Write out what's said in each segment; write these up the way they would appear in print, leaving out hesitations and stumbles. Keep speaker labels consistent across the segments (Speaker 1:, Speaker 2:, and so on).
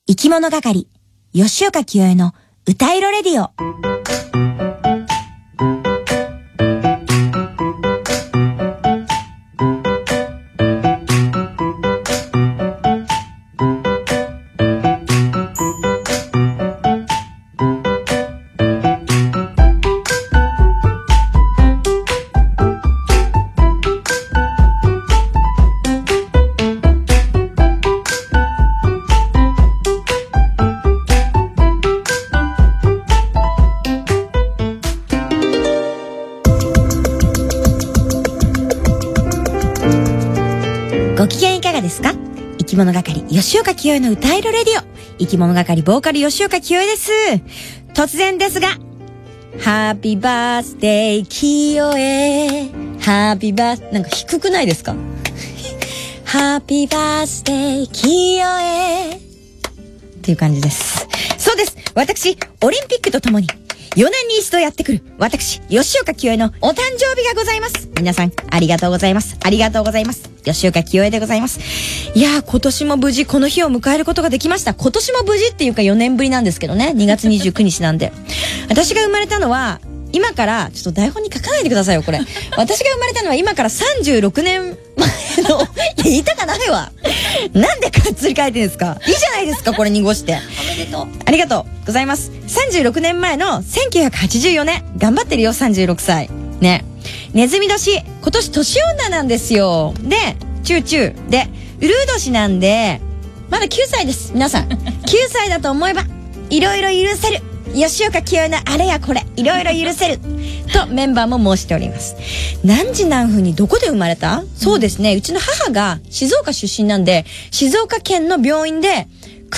Speaker 1: 生き物係、吉岡清江の歌色レディオ。ご機嫌いかがですか？生き物係吉岡清江の歌色レディオ。生き物係ボーカル吉岡清江です。突然ですが、ハッピーバースデー清江、ハッピーバース、なんか低くないですか？ハッピーバースデー清江っていう感じです。そうです。私、オリンピックとともに4年に一度やってくる私吉岡清江のお誕生日がございます。皆さんありがとうございます。ありがとうございます。吉岡清江でございます。いやー、今年も無事この日を迎えることができました。今年も無事っていうか4年ぶりなんですけどね。2月29日なんで。私が生まれたのは今からちょっと台本に書かないでくださいよこれ。私が生まれたのは今から36年前の言いたかないわ。なんでかっつり書いてるんですか？いいじゃないですかこれ濁して。おめでとう。ありがとうございます。36年前の1984年。頑張ってるよ36歳ね。ネズミ年、今年年女なんですよ。でチューチューでウルー年なんでまだ9歳です。皆さん9歳だと思えばいろいろ許せる。吉岡清江のあれやこれいろいろ許せるとメンバーも申しております。何時何分にどこで生まれた？そうですね、うちの母が静岡出身なんで静岡県の病院で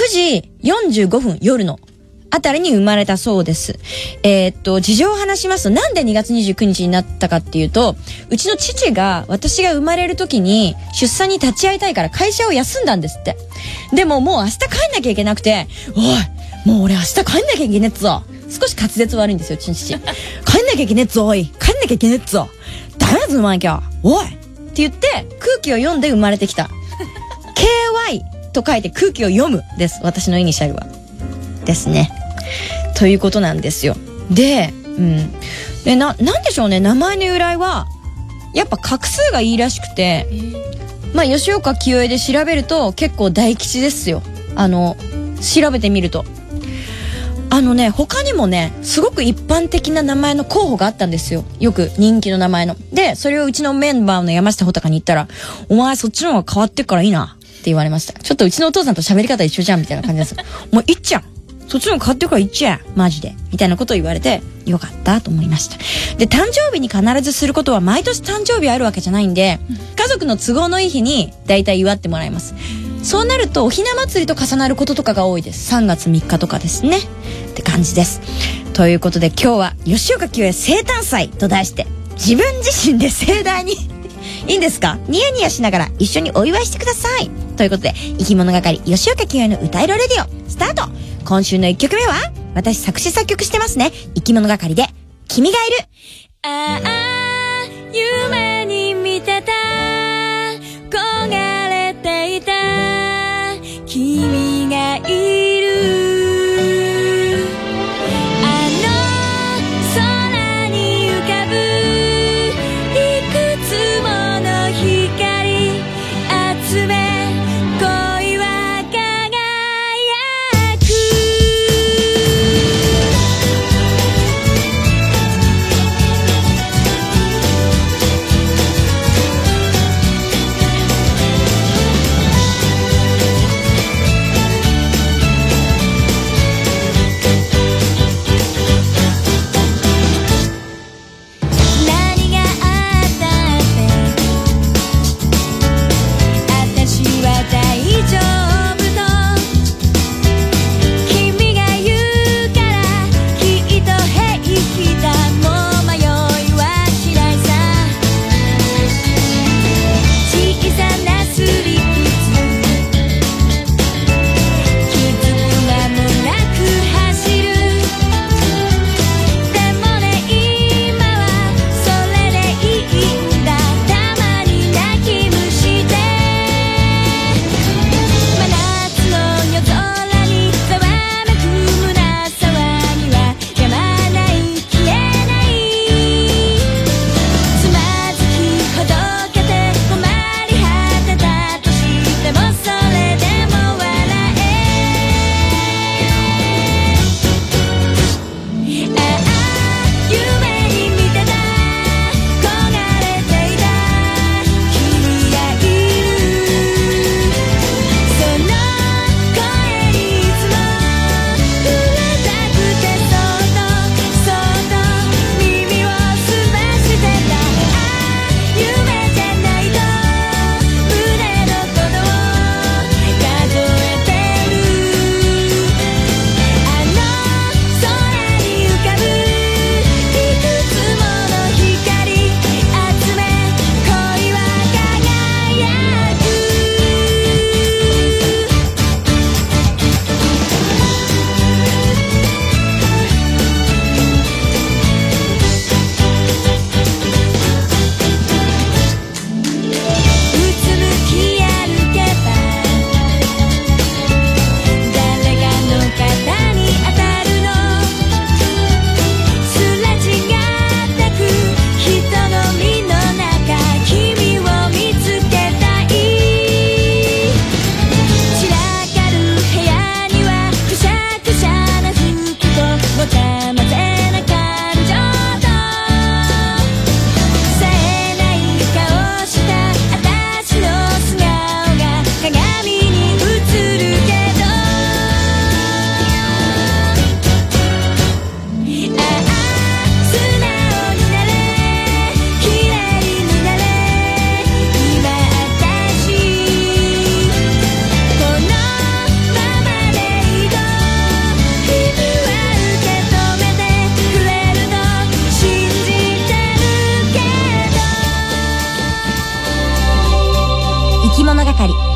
Speaker 1: 9時45分夜のあたりに生まれたそうです。事情を話しますと、なんで2月29日になったかっていうと、うちの父が私が生まれる時に出産に立ち会いたいから会社を休んだんですって。でももう明日帰んなきゃいけなくて、おいもう俺明日帰んなきゃいけねえっぞ。少し滑舌悪いんですよ、うちの父。帰んなきゃいけねえっぞ、おい帰んなきゃいけねえっぞ、ダメだぞお前今日、おいって言って空気を読んで生まれてきた。KY と書いて空気を読むです。私のイニシャルはですね。ということなんですよ。で、なんでしょうね、名前の由来はやっぱ画数がいいらしくて、まあ吉岡清江で調べると結構大吉ですよ。調べてみると他にもねすごく一般的な名前の候補があったんですよ。よく人気の名前の。でそれをうちのメンバーの山下穂高に言ったら、お前そっちの方が変わってっからいいなって言われました。ちょっとうちのお父さんと喋り方一緒じゃんみたいな感じです。もういっちゃんそっちの方が変わってるからいっちゃマジでみたいなことを言われてよかったと思いました。で誕生日に必ずすることは毎年誕生日あるわけじゃないんで、家族の都合のいい日にだいたい祝ってもらいます。そうなるとおひな祭りと重なることとかが多いです。3月3日とかですねって感じです。ということで今日は吉岡清江生誕祭と題して自分自身で盛大にいいんですか？ニヤニヤしながら一緒にお祝いしてください。ということで生き物係吉岡清江の歌色レディオスタート。今週の1曲目は私作詞作曲してますね。生き物係で君がいる。
Speaker 2: ああ夢に見てた焦がれていた君がいる、あの空に浮かぶいくつもの光集め恋は輝く。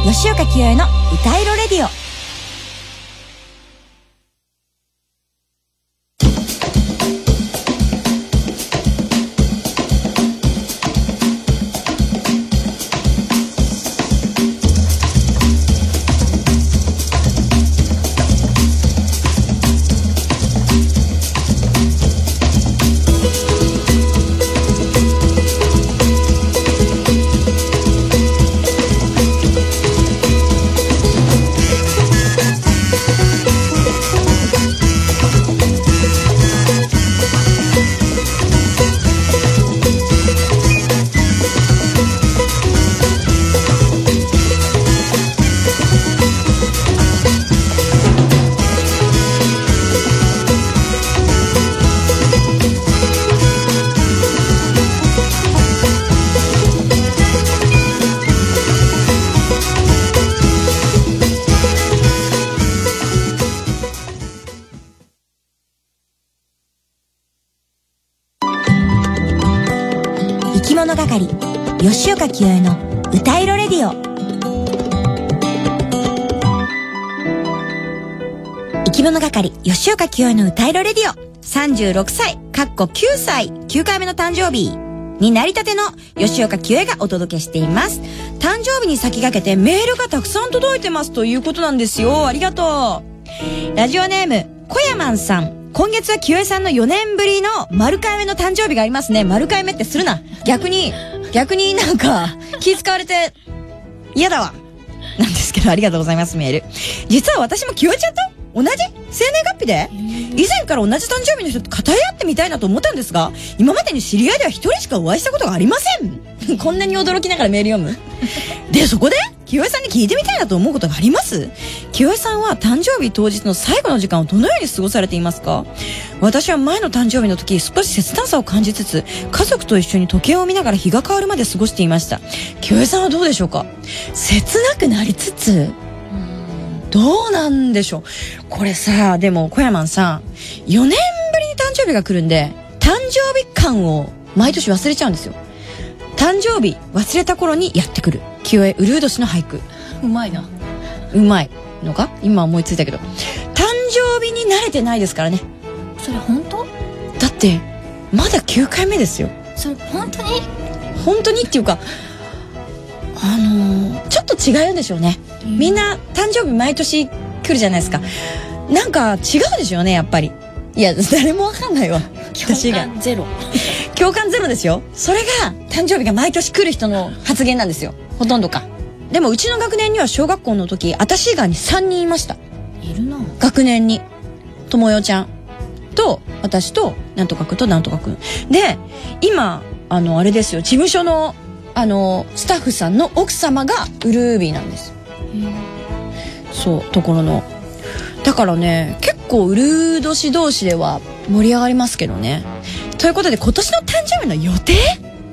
Speaker 1: 吉岡清江の歌いろレディオ。生き物係吉岡清江の歌いろレディオ。生き物係吉岡清江の歌いろレディオ。36歳9歳9回目の誕生日になりたての吉岡清江がお届けしています。誕生日に先駆けてメールがたくさん届いてますということなんですよ。ありがとう。ラジオネーム小山さん、今月は清江さんの4年ぶりの丸回目の誕生日がありますね。丸回目ってするな。逆になんか気使われて嫌だわ。なんですけど、ありがとうございます。メール。実は私も清江ちゃんと同じ生年月日で以前から同じ誕生日の人と語り合ってみたいなと思ったんですが、今までに知り合いでは一人しかお会いしたことがありません。こんなに驚きながらメール読むで、そこで清江さんに聞いてみたいなと思うことがあります。清江さんは誕生日当日の最後の時間をどのように過ごされていますか？私は前の誕生日の時、少し切なさを感じつつ、家族と一緒に時計を見ながら日が変わるまで過ごしていました。清江さんはどうでしょうか？切なくなりつつ、どうなんでしょう。これさ、でも小山さん、4年ぶりに誕生日が来るんで、誕生日感を毎年忘れちゃうんですよ。誕生日忘れた頃にやってくる清江うるう年の俳句。
Speaker 2: うまいな。
Speaker 1: うまいのか今思いついたけど、誕生日に慣れてないですからね。
Speaker 2: それ本当？
Speaker 1: だってまだ9回目ですよ。
Speaker 2: それ本当に？
Speaker 1: 本当にっていうか、ちょっと違うんでしょうね。みんな誕生日毎年来るじゃないですか。なんか違うでしょうね、やっぱり。いや、誰もわかんないわ。
Speaker 2: 共感ゼロ。
Speaker 1: 共感ゼロですよ。それが誕生日が毎年来る人の発言なんですよ。ほとんどか。でもうちの学年には小学校の時、私以外に3人いました。
Speaker 2: いるな。
Speaker 1: 学年にともよちゃんと私となんとかくんとなんとかくんで、今あれですよ、事務所のスタッフさんの奥様がウルービーなんです。そう、ところの。だからね、結構ウルー年同士では盛り上がりますけどね。ということで、今年の誕生日の予定、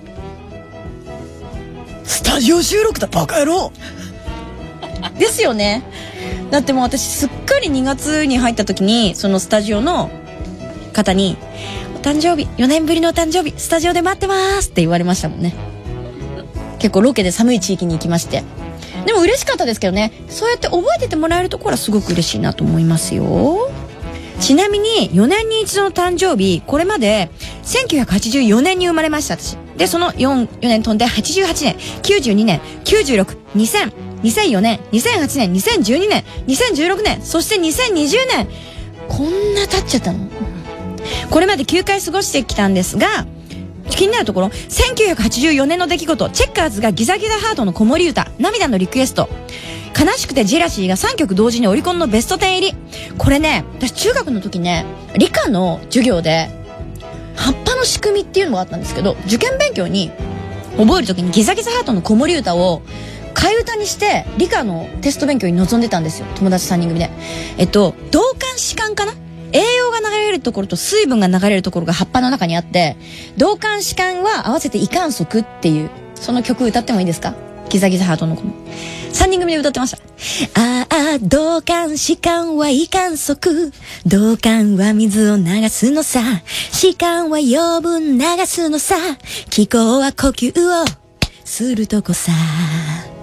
Speaker 1: スタジオ収録だバカ野郎ですよね。だってもう私すっかり2月に入った時に、そのスタジオの方に、お誕生日、4年ぶりのお誕生日スタジオで待ってますって言われましたもんね。結構ロケで寒い地域に行きまして、でも嬉しかったですけどね。そうやって覚えててもらえるところはすごく嬉しいなと思いますよ。ちなみに4年に一度の誕生日、これまで1984年に生まれました私で、その 4年飛んで88年、92年、96、2000、2004年、2008年、2012年、2016年、そして2020年、こんな経っちゃったの。これまで9回過ごしてきたんですが、気になるところ、1984年の出来事、チェッカーズがギザギザハートの子守歌、涙のリクエスト、悲しくてジェラシーが3曲同時にオリコンのベスト10入り。これね、私中学の時ね、理科の授業で葉っぱの仕組みっていうのがあったんですけど、受験勉強に覚える時にギザギザハートの子守歌を替え歌にして理科のテスト勉強に臨んでたんですよ、友達3人組で。同感視感かな、栄養が流れるところと水分が流れるところが葉っぱの中にあって、同感視感は合わせて異観測っていう、その曲歌ってもいいですか？ギザギザハートの子も3人組で歌ってました。ああ、同感視感は異観測、同感は水を流すのさ、視感は養分流すのさ、気候は呼吸をするとこさ。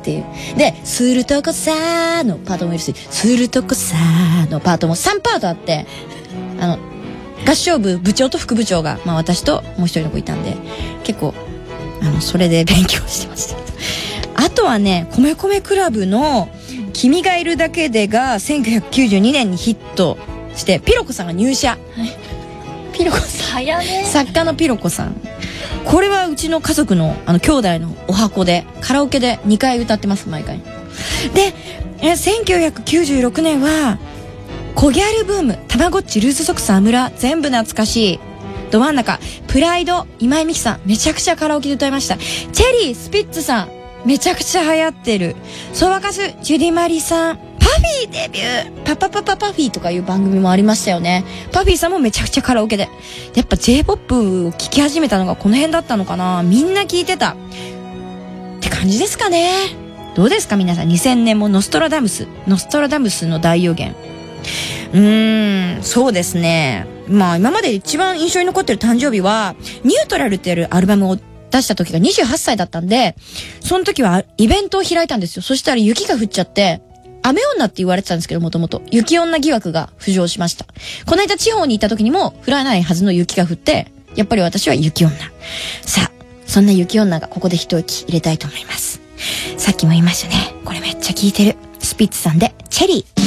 Speaker 1: っていう。で、するとこさーのパートもいるし、するとこさーのパートも3パートあって、合唱部部長と副部長が、まあ私ともう一人の子いたんで、結構、それで勉強してました。あとはね、米米クラブの君がいるだけでが1992年にヒットして、ピロコさんが入社。ピロコさん。
Speaker 2: 早ね。
Speaker 1: 作家のピロコさん。これはうちの家族の兄弟のお箱で、カラオケで2回歌ってます、毎回。で、1996年は、コギャルブーム、たまごっち、ルーズソックス、アムラ、全部懐かしい。ど真ん中、プライド、今井美樹さん、めちゃくちゃカラオケで歌いました。チェリー、スピッツさん、めちゃくちゃ流行ってる。ソワカス、ジュディマリさん、パフィーデビュー、パフィーとかいう番組もありましたよね。パフィーさんもめちゃくちゃカラオケで。やっぱ J-POP を聴き始めたのがこの辺だったのかな。みんな聴いてた。って感じですかね。どうですか皆さん。2000年もノストラダムスの大予言。そうですね。まあ今まで一番印象に残ってる誕生日は、ニュートラルっていうアルバムを出した時が28歳だったんで、その時はイベントを開いたんですよ。そしたら雪が降っちゃって、雨女って言われてたんですけど、もともと。雪女疑惑が浮上しました。この間地方に行った時にも降らないはずの雪が降って、やっぱり私は雪女。さあ、そんな雪女がここで一息入れたいと思います。さっきも言いましたね。これめっちゃ聴いてる。スピッツさんで、チェリー。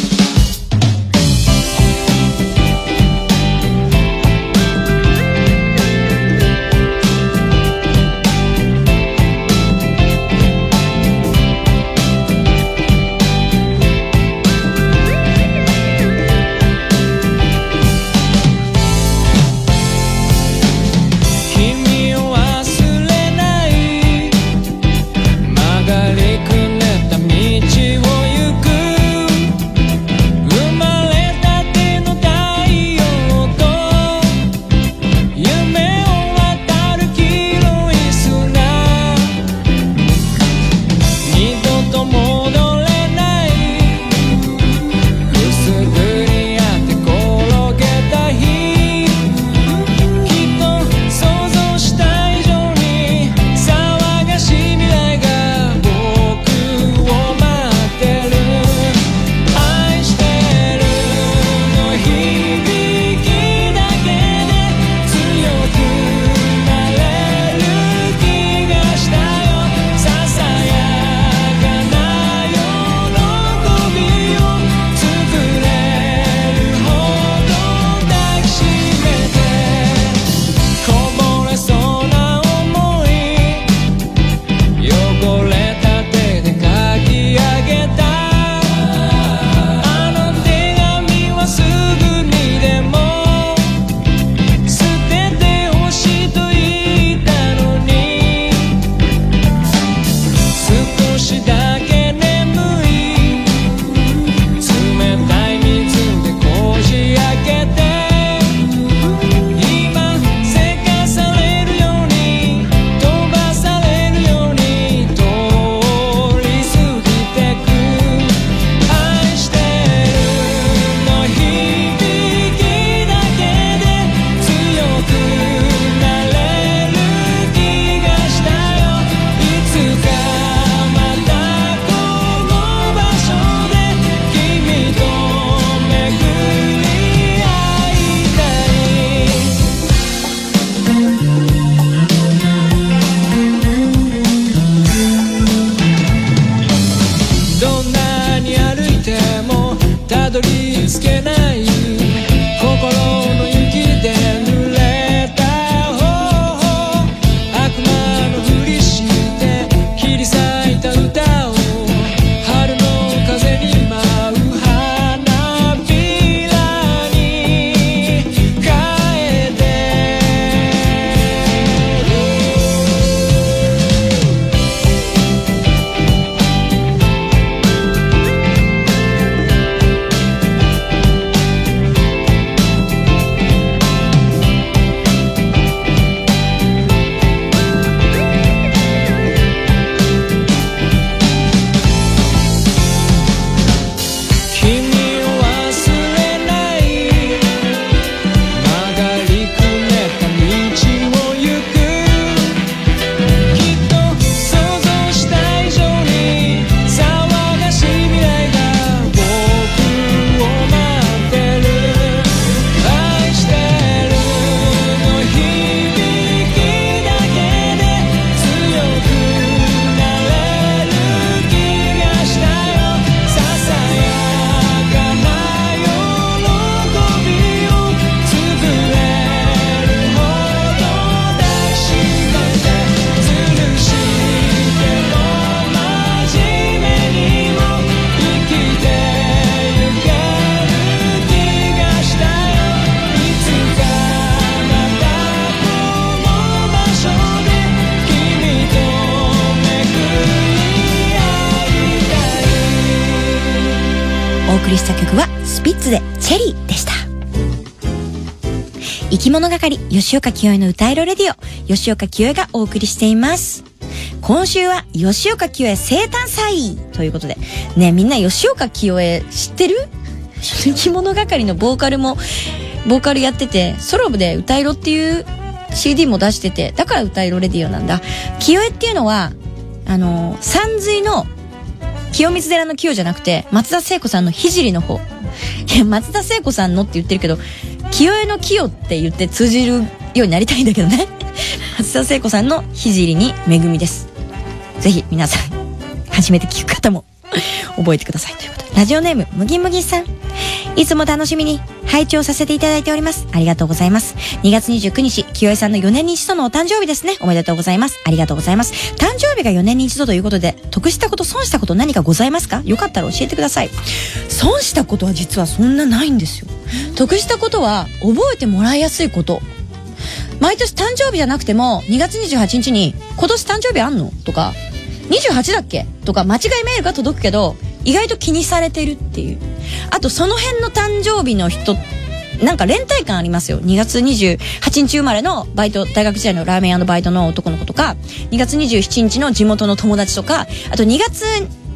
Speaker 1: 送りした曲はスピッツでチェリーでした。生き物係吉岡清江の歌いろレディオ、吉岡清江がお送りしています。今週は吉岡清江生誕祭ということでね、みんな吉岡清江知ってる？生き物係のボーカルやってて、ソロ部で歌いろっていう CD も出してて、だから歌いろレディオなんだ。清江っていうのは山水の清水寺の清じゃなくて、松田聖子さんの聖の方。いや、松田聖子さんのって言ってるけど、清江の清って言って通じるようになりたいんだけどね。松田聖子さんの聖に恵みです。ぜひ皆さん、初めて聞く方も覚えてくださいということで。ラジオネーム、むぎむぎさん。いつも楽しみに拝聴させていただいております。ありがとうございます。2月29日、清江さんの4年に一度のお誕生日ですね。おめでとうございます。ありがとうございます。誕生日が4年に一度ということで、得したこと、損したこと何かございますか？よかったら教えてください。損したことは実はそんなないんですよ。得したことは覚えてもらいやすいこと。毎年誕生日じゃなくても、2月28日に今年誕生日あんの？とか、28だっけ？とか間違いメールが届くけど、意外と気にされてるっていう。あとその辺の誕生日の人、なんか連帯感ありますよ。2月28日生まれのバイト、大学時代のラーメン屋のバイトの男の子とか、2月27日の地元の友達とか、あと2月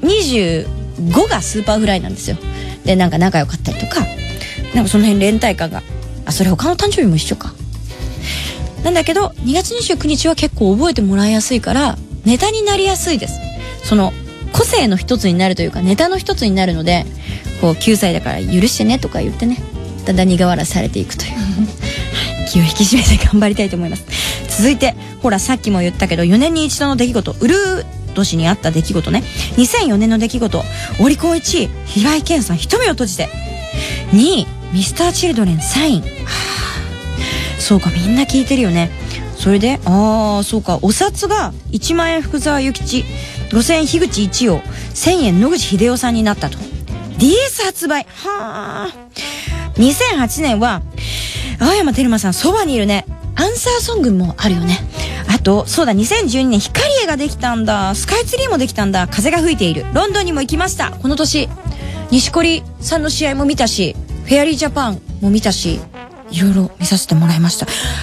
Speaker 1: 25がスーパーフライなんですよ。で、なんか仲良かったりとか、なんかその辺連帯感が、あ、それ他の誕生日も一緒か。なんだけど、2月29日は結構覚えてもらいやすいから、ネタになりやすいです。その、個性の一つになるというか、ネタの一つになるので、こう、9歳だから許してねとか言ってね、だんだん苦笑いされていくという。気を引き締めて頑張りたいと思います。続いて、ほら、さっきも言ったけど、4年に一度の出来事、ウルー年にあった出来事ね。2004年の出来事、オリコン1位、平井堅さん、瞳を閉じて。2位、ミスターチルドレンサイン。そうか、みんな聞いてるよね。それで、そうか、お札が1万円福沢諭吉、5000円樋口一葉、1000円野口英世さんになったと。DS 発売。2008年は、青山テルマさん、そばにいるね。アンサーソングもあるよね。あと、そうだ、2012年、光栄ができたんだ。スカイツリーもできたんだ。風が吹いている。ロンドンにも行きました。この年、錦織さんの試合も見たし、フェアリージャパンも見たし、いろいろ見させてもらいました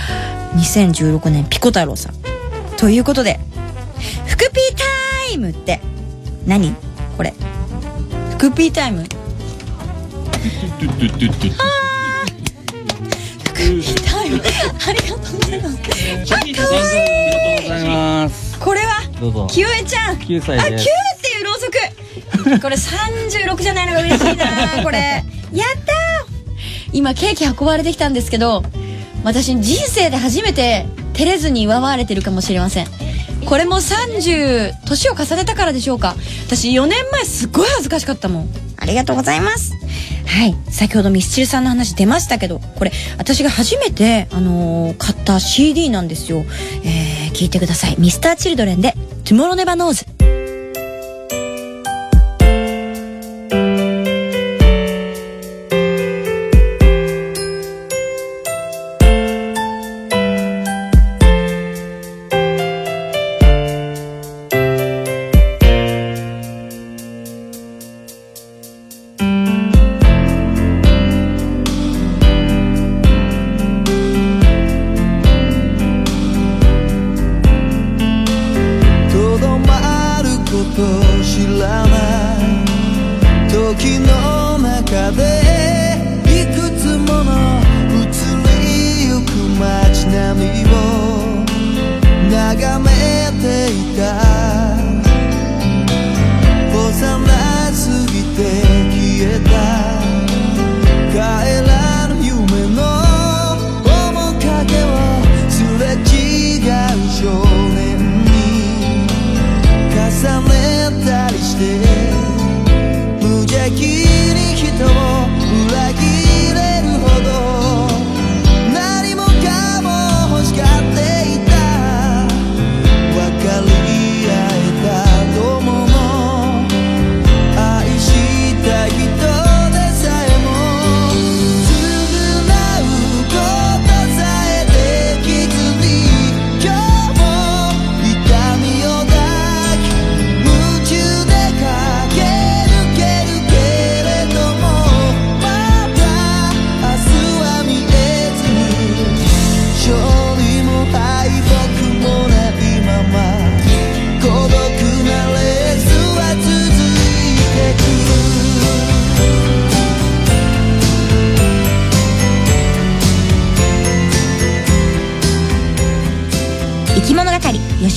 Speaker 1: 。2016年、ピコ太郎さん。ということで、福ピータイムって、何これ。福ピータイム福ピータイムありがとうございます。あ、かわいい。ありがとうございます。これは、清江ちゃん。9歳です。あ、9っていうろうそく。これ36じゃないのが嬉しいなこれ。やったー。今ケーキ運ばれてきたんですけど、私人生で初めて照れずに祝われてるかもしれません。これも30、年を重ねたからでしょうか。私4年前すっごい恥ずかしかったもん。ありがとうございます。はい。先ほどミスチルさんの話出ましたけど、これ私が初めて、買った CD なんですよ。聞いてください。ミスターチルドレンで Tomorrow Never Knows。
Speaker 3: とどま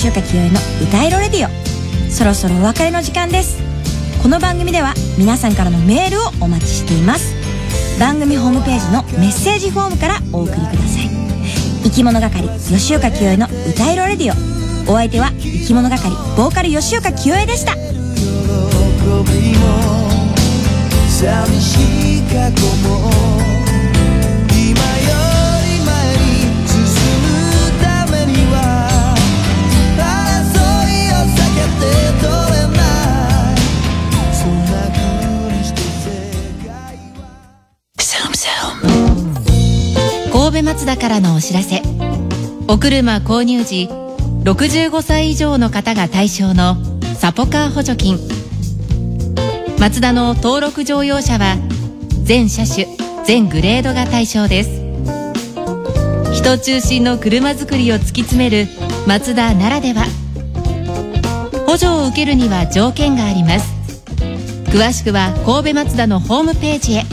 Speaker 1: 吉岡清江の歌いろレディオ。そろそろお別れの時間です。この番組では皆さんからのメールをお待ちしています。番組ホームページのメッセージフォームからお送りください。生き物係吉岡清江の歌いろレディオ。お相手は生き物係ボーカル吉岡清江でした。
Speaker 3: 喜びも寂しい過去も今より前に進むためには争いを避けて取れないそんな風にして世界は
Speaker 4: 神戸マツダからのお知らせ。お車購入時65歳以上の方が対象のサポカー補助金。マツダの登録乗用車は全車種全グレードが対象です。人中心の車作りを突き詰めるマツダならでは。補助を受けるには条件があります。詳しくは神戸マツダのホームページへ。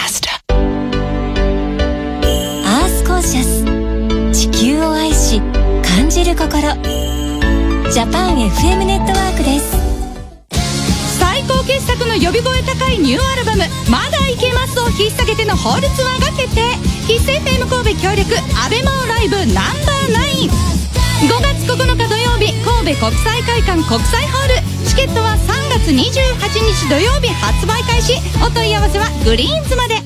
Speaker 2: アースコンシャス、地球を愛し感じる心。ジャパン FM ネットワークです。
Speaker 5: 最高傑作の呼び声高いニューアルバム「まだいけます」を引っ提げてのホールツアーが決定。喫茶 FM 神戸協力アベマオライブナンバー9。5月9日土曜日神戸国際会館国際ホール。チケットは3月28日土曜日発売開始。お問い合わせはグリーンズまで。